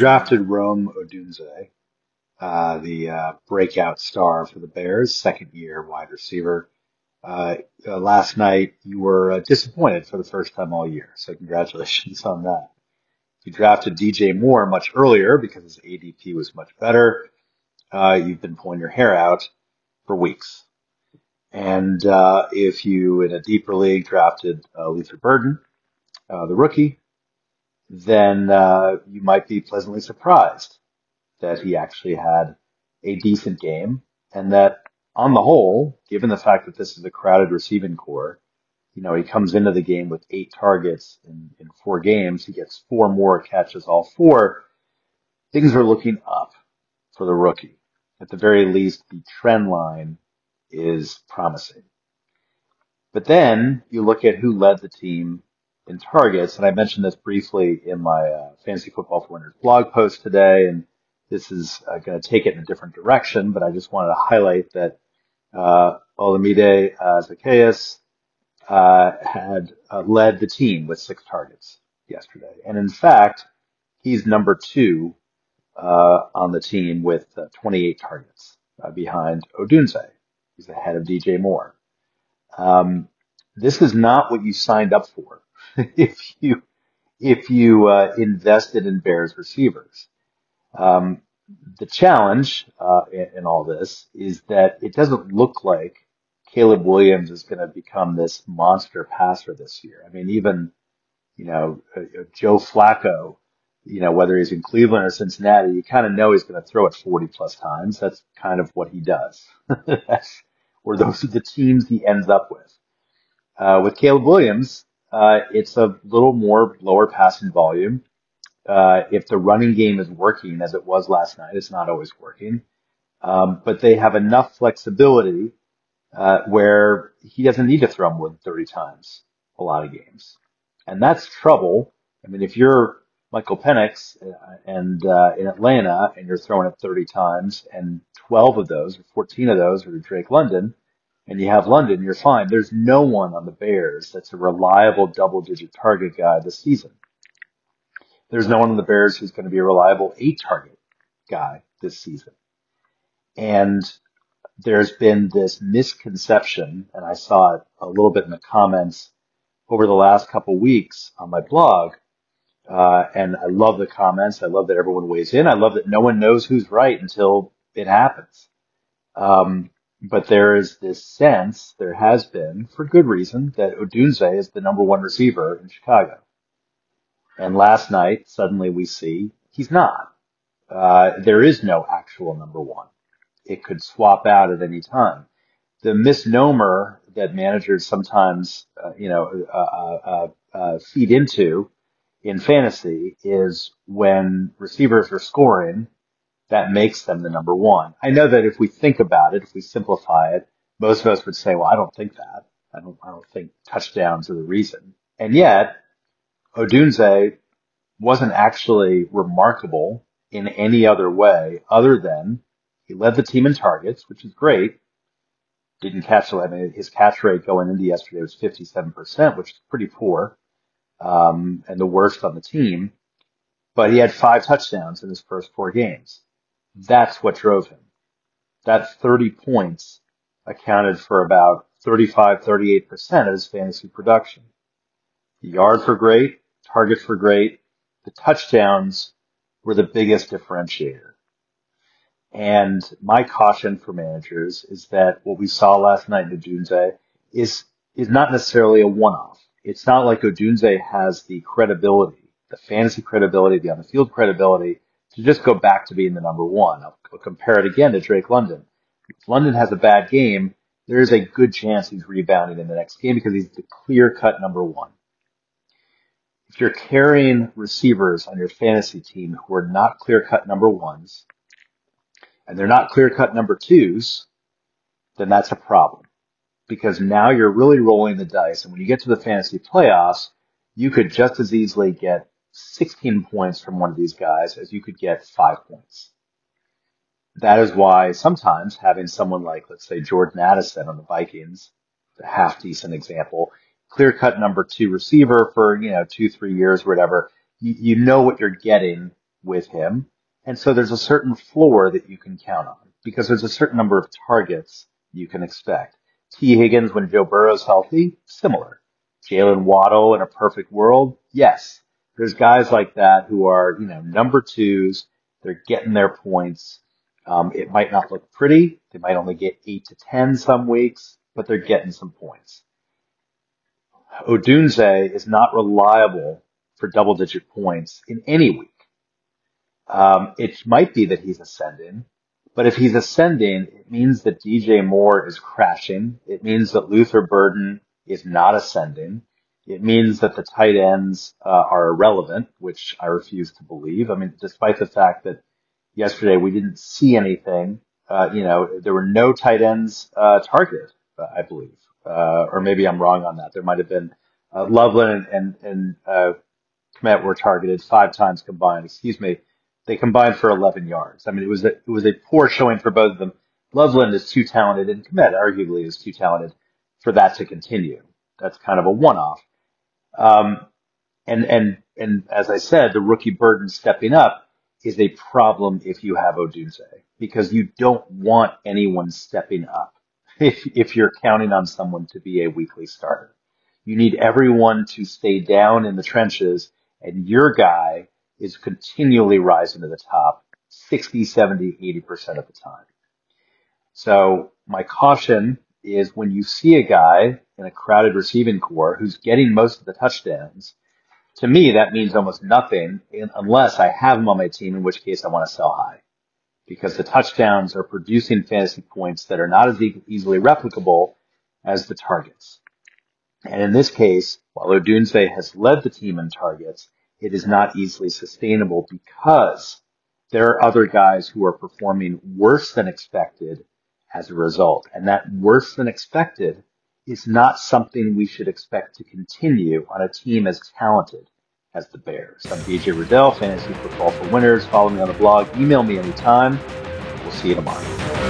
drafted Rome Odunze, the breakout star for the Bears, second year wide receiver. Last night you were disappointed for the first time all year, so congratulations on that. You drafted DJ Moore much earlier because his ADP was much better. You've been pulling your hair out for weeks. And if you, in a deeper league, drafted Luther Burden, the rookie, then you might be pleasantly surprised that he actually had a decent game, and that on the whole, given the fact that this is a crowded receiving core, he comes into the game with 8 targets in 4 games. He gets 4 more catches, all 4. Things are looking up for the rookie. At the very least, the trend line is promising. But then you look at who led the team in targets, and I mentioned this briefly in my Fantasy Football for Winners blog post today, and this is going to take it in a different direction, but I just wanted to highlight that Olamide Zaccheaus had led the team with 6 targets yesterday. And in fact, he's number 2 on the team with 28 targets behind Odunze. He's ahead of DJ Moore. This is not what you signed up for if you invested in Bears receivers. The challenge in all this is that it doesn't look like Caleb Williams is going to become this monster passer this year. I mean, even Joe Flacco, whether he's in Cleveland or Cincinnati, you kind of know he's going to throw it 40 plus times. That's kind of what he does. Those are the teams he ends up with. With Caleb Williams, it's a little more lower passing volume. If the running game is working as it was last night, it's not always working. But they have enough flexibility where he doesn't need to throw more than 30 times a lot of games. And that's trouble. I mean, if you're Michael Penix and in Atlanta and you're throwing it 30 times and 12 of those or 14 of those are to Drake London, and you have London, you're fine. There's no one on the Bears that's a reliable double-digit target guy this season. There's no one on the Bears who's going to be a reliable 8-target guy this season. And there's been this misconception, and I saw it a little bit in the comments over the last couple weeks on my blog. And I love the comments. I love that everyone weighs in. I love that no one knows who's right until it happens. But there is this sense, there has been, for good reason, that Odunze is the number 1 receiver in Chicago. And last night, suddenly we see he's not. There is no actual number 1. It could swap out at any time. The misnomer that managers sometimes, feed into in fantasy is when receivers are scoring, that makes them the number 1. I know that if we think about it, if we simplify it, most of us would say, well, I don't think that. I don't think touchdowns are the reason. And yet, Odunze wasn't actually remarkable in any other way other than he led the team in targets, which is great. Didn't catch, his catch rate going into yesterday was 57%, which is pretty poor, and the worst on the team. But he had 5 touchdowns in his first 4 games. That's what drove him. That 30 points accounted for about 35-38% of his fantasy production. The yards were great, targets were great, the touchdowns were the biggest differentiator. And my caution for managers is that what we saw last night in Odunze is not necessarily a one-off. It's not like Odunze has the credibility, the fantasy credibility, the on-the-field credibility to just go back to being the number 1. I'll compare it again to Drake London. If London has a bad game, there is a good chance he's rebounding in the next game because he's the clear-cut number 1. If you're carrying receivers on your fantasy team who are not clear-cut number 1s, and they're not clear-cut number 2s, then that's a problem. Because now you're really rolling the dice, and when you get to the fantasy playoffs, you could just as easily get 16 points from one of these guys as you could get 5 points. That is why sometimes having someone like, let's say, Jordan Addison on the Vikings, a half-decent example, clear-cut number 2 receiver for, 2-3 years or whatever, you know what you're getting with him. And so there's a certain floor that you can count on because there's a certain number of targets you can expect. T. Higgins, when Joe Burrow's healthy, similar. Jalen Waddle in a perfect world, yes. There's guys like that who are, number twos. They're getting their points. It might not look pretty. They might only get 8 to 10 some weeks, but they're getting some points. Odunze is not reliable for double-digit points in any week. It might be that he's ascending, but if he's ascending, it means that DJ Moore is crashing. It means that Luther Burden is not ascending. It means that the tight ends are irrelevant, which I refuse to believe. I mean, despite the fact that yesterday we didn't see anything, there were no tight ends targeted, I believe. Or maybe I'm wrong on that. There might have been Loveland and Kmet were targeted 5 times combined. Excuse me. They combined for 11 yards. I mean, it was a poor showing for both of them. Loveland is too talented, and Kmet arguably is too talented for that to continue. That's kind of a one-off. And as I said, the rookie Burden stepping up is a problem if you have Odunze, because you don't want anyone stepping up if you're counting on someone to be a weekly starter. You need everyone to stay down in the trenches, and your guy is continually rising to the top 60, 70, 80% of the time. So my caution is when you see a guy in a crowded receiving core who's getting most of the touchdowns, to me, that means almost nothing unless I have him on my team, in which case I want to sell high, because the touchdowns are producing fantasy points that are not as easily replicable as the targets. And in this case, while Odunze has led the team in targets, it is not easily sustainable because there are other guys who are performing worse than expected as a result. And that worse than expected is not something we should expect to continue on a team as talented as the Bears. I'm DJ Riddell, Fantasy Football for Winners. Follow me on the blog. Email me anytime. We'll see you tomorrow.